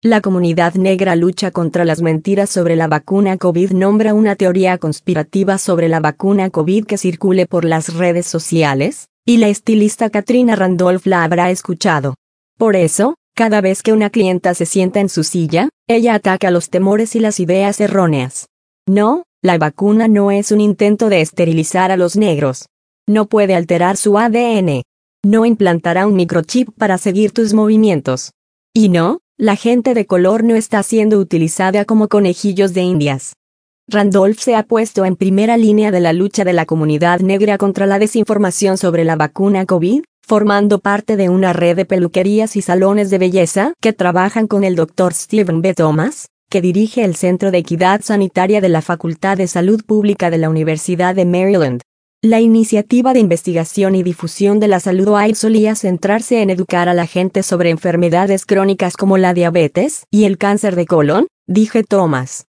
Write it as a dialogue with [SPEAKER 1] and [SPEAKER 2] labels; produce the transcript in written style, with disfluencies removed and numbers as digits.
[SPEAKER 1] La comunidad negra lucha contra las mentiras sobre la vacuna COVID. Nombra una teoría conspirativa sobre la vacuna COVID que circule por las redes sociales, y la estilista Katrina Randolph la habrá escuchado. Por eso, cada vez que una clienta se sienta en su silla, ella ataca los temores y las ideas erróneas. No, la vacuna no es un intento de esterilizar a los negros. No puede alterar su ADN. No implantará un microchip para seguir tus movimientos. Y no, la gente de color no está siendo utilizada como conejillos de indias. Randolph se ha puesto en primera línea de la lucha de la comunidad negra contra la desinformación sobre la vacuna COVID, formando parte de una red de peluquerías y salones de belleza que trabajan con el Dr. Stephen B. Thomas, que dirige el Centro de Equidad Sanitaria de la Facultad de Salud Pública de la Universidad de Maryland. La iniciativa de investigación y difusión de la salud OAID solía centrarse en educar a la gente sobre enfermedades crónicas como la diabetes y el cáncer de colon, dijo Thomas.